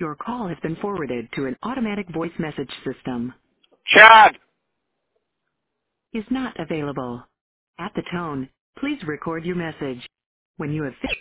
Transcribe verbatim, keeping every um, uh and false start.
Your call has been forwarded to an automatic voice message system. Chad. Is not available. At the tone, please record your message. When you have finished